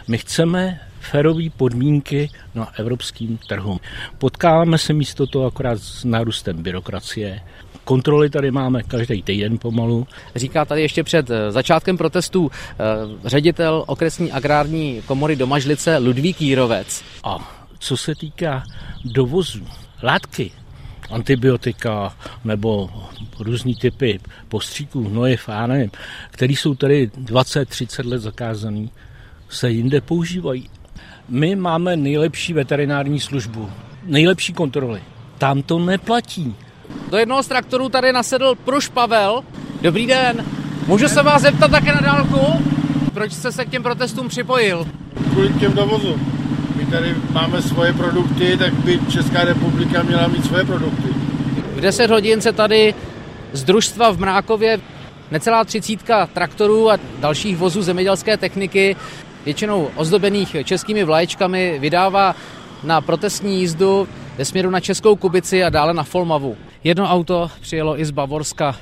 My chceme férové podmínky na evropském trhu. Potkáváme se místo toho akorát s nárůstem byrokracie. Kontroly tady máme každý týden pomalu. Říká tady ještě před začátkem protestů ředitel okresní agrární komory Domažlice Ludvík Jírovec. A co se týká dovozu, látky, antibiotika nebo různý typy postříků, hnojiv, které jsou tady 20-30 let zakázané, se jinde používají. My máme nejlepší veterinární službu, nejlepší kontroly. Tam to neplatí. Do jednoho z traktorů tady nasedl Pruš Pavel. Dobrý den. Můžu se vás zeptat také na dálku? Proč jste se k těm protestům připojil? Kvůli těm dovozům. My tady máme svoje produkty, tak by Česká republika měla mít svoje produkty. V 10 hodin se tady z družstva v Mrákově necelá 30 traktorů a dalších vozů zemědělské techniky, většinou ozdobených českými vlaječkami, vydává na protestní jízdu ve směru na Českou Kubici a dále na Folmavu. Jedno auto přijelo i z Bavorska.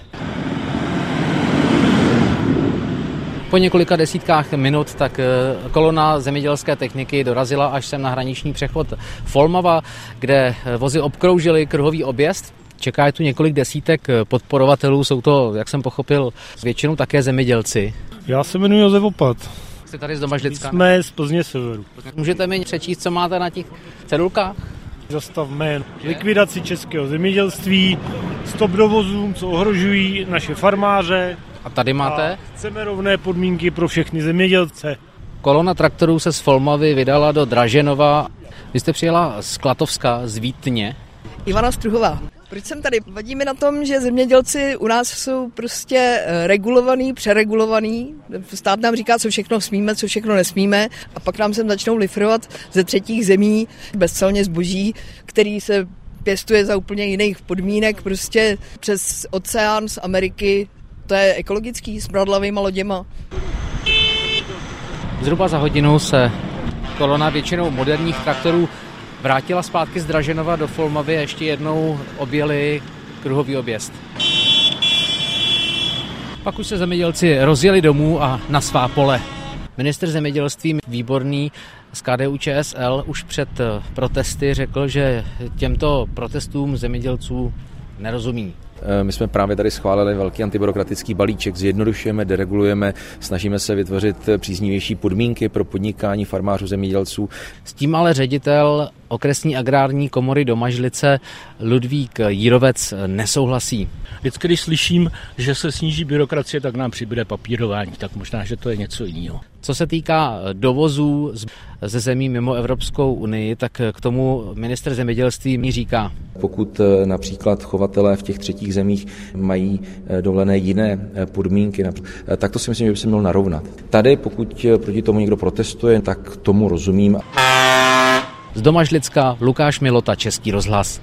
Po několika desítkách minut tak kolona zemědělské techniky dorazila až sem na hraniční přechod Folmava, kde vozy obkroužily kruhový objezd. Čeká je tu několik desítek podporovatelů, jsou to, jak jsem pochopil, většinou také zemědělci. Já se jmenuji Josef Opat. Jste tady z Domažlicka? Jsme z Plzně severu. Můžete mi přečíst, co máte na těch cedulkách? Zastavme likvidaci českého zemědělství, stop dovozům, co ohrožují naše farmáře. A tady máte? A chceme rovné podmínky pro všechny zemědělce. Kolona traktorů se z Folmavy vydala do Draženova. Vy jste přijela z Klatovska, z Vítně. Ivana Struhová. Proč jsem tady? Vadí mi na tom, že zemědělci u nás jsou prostě regulovaný, přeregulovaný. Stát nám říká, co všechno smíme, co všechno nesmíme a pak nám sem začnou lifrovat ze třetích zemí bezcelně zboží, který se pěstuje za úplně jiných podmínek, prostě přes oceán z Ameriky. To je ekologický, s bradlavýma loděma. Zhruba za hodinu se kolona většinou moderních traktorů vrátila zpátky z Draženova do Folmavy a ještě jednou objeli kruhový objezd. Pak už se zemědělci rozjeli domů a na svá pole. Ministr zemědělství Výborný z KDU-ČSL už před protesty řekl, že těmto protestům zemědělců nerozumí. My jsme právě tady schválili velký antibyrokratický balíček, zjednodušujeme, deregulujeme, snažíme se vytvořit příznivější podmínky pro podnikání farmářů, zemědělců. S tím ale ředitel okresní agrární komory Domažlice Ludvík Jírovec nesouhlasí. Vždycky, když slyším, že se sníží byrokracie, tak nám přibude papírování, tak možná, že to je něco jiného. Co se týká dovozů ze zemí mimo Evropskou unii, tak k tomu ministr zemědělství mi říká. Pokud například chovatelé v těch třetích zemích mají dovolené jiné podmínky, tak to si myslím, že by se mělo narovnat. Tady, pokud proti tomu někdo protestuje, tak tomu rozumím. Z Domažlicka Lukáš Milota, Český rozhlas.